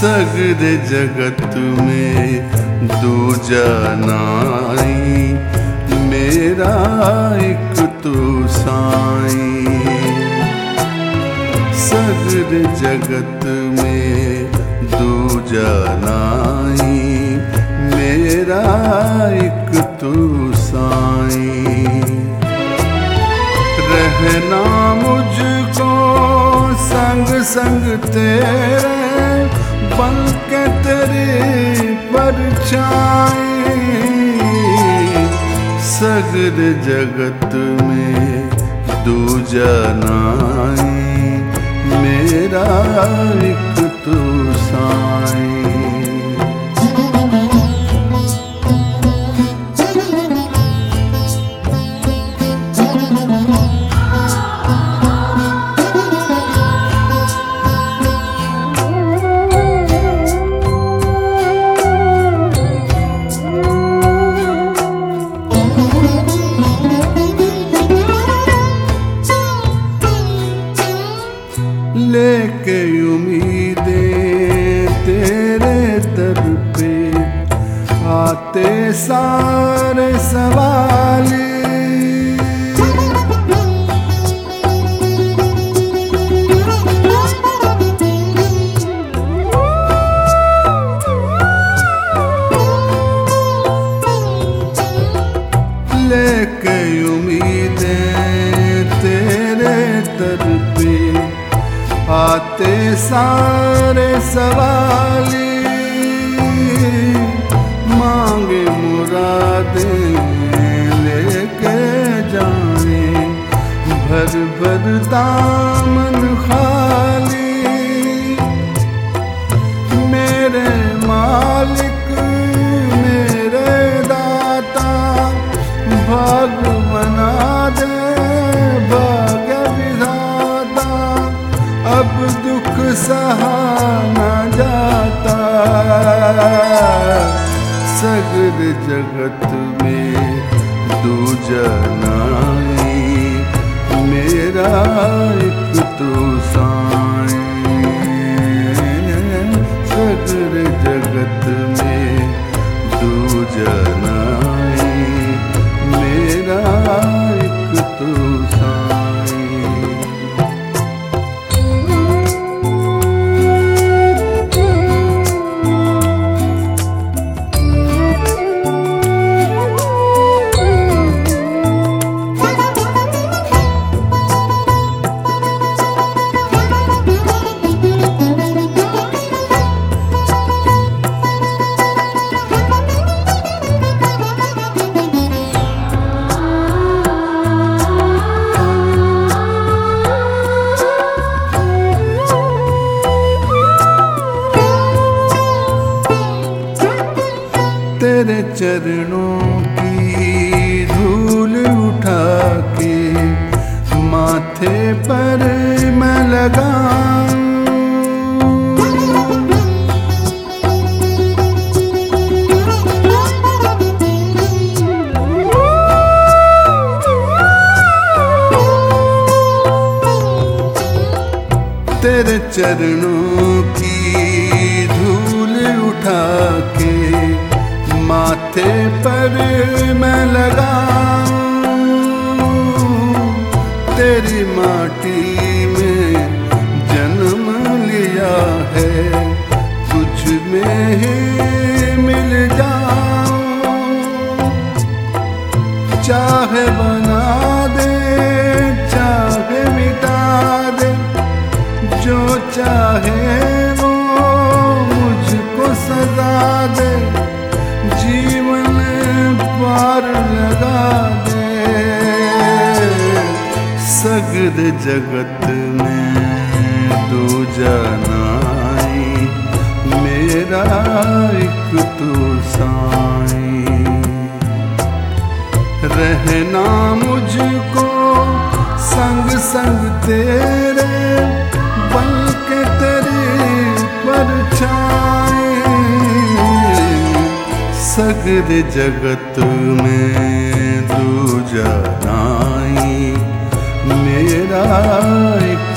सगरे जगत में दूजा नाई, मेरा एक तू साईं। सगरे जगत में दूजा नाई, मेरा एक तू साईं। रहना मुझको संग संग तेरे, बन के तेरी परछाई। सगरे जगत में दूजा नाई, मेरा एक तू साईं। लेके उम्मीदें तेरे दर पे आते सारे सवाली। लेके उम्मीदें तेरे दर पे आते सारे सवाली। मांगे मुरादें लेके जाने, भर भर दामन खाली। मेरे मालिक मेरे दाता, भाग बना दे भाग्य विधाता। अब दुख सहा न जाता, सगरे जगत में दूजा नाई, मेरा एक तू साईं। सगरे जगत में दूजा नाई, मेरा एक तू साईं। तेरे चरणों की धूल उठा के माथे पर मैं लगाऊं। तेरे चरणों की धूल उठा के माथे पर मैं लगाऊं। तेरी माटी में जन्म लिया है, तुझ में ही मिल जाऊं। चाहे बना दे चाहे मिटा दे, जो चाहे वो मुझको सजा दे। जीवन पार लगा दे, सगरे जगत में दूजा नाई, मेरा एक तू साईं। रहना मुझको संग संग तेरे, बन के तेरी परछाई। सगरे जगत में दूजा नाई, मेरा एक